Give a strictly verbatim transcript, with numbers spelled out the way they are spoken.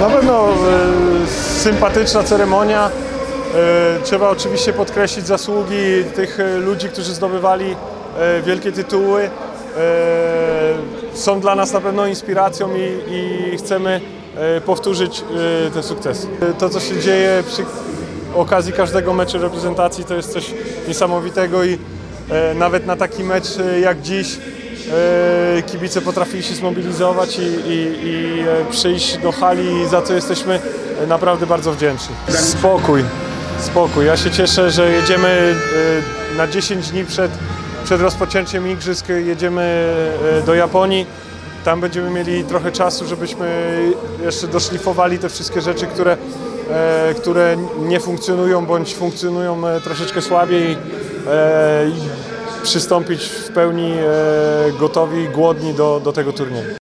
Na pewno e, sympatyczna ceremonia. E, trzeba oczywiście podkreślić zasługi tych ludzi, którzy zdobywali e, wielkie tytuły. E, są dla nas na pewno inspiracją i, i chcemy e, powtórzyć e, te sukcesy. To, co się dzieje przy okazji każdego meczu reprezentacji, to jest coś niesamowitego i e, nawet na taki mecz jak dziś e, kibice potrafili się zmobilizować i, i, i przyjść do hali, za co jesteśmy naprawdę bardzo wdzięczni. Spokój, spokój. Ja się cieszę, że jedziemy e, na dziesięć dni przed, przed rozpoczęciem igrzysk, jedziemy e, do Japonii. Tam będziemy mieli trochę czasu, żebyśmy jeszcze doszlifowali te wszystkie rzeczy, które E, które nie funkcjonują bądź funkcjonują e, troszeczkę słabiej e, i przystąpić w pełni e, gotowi, głodni do, do tego turnieju.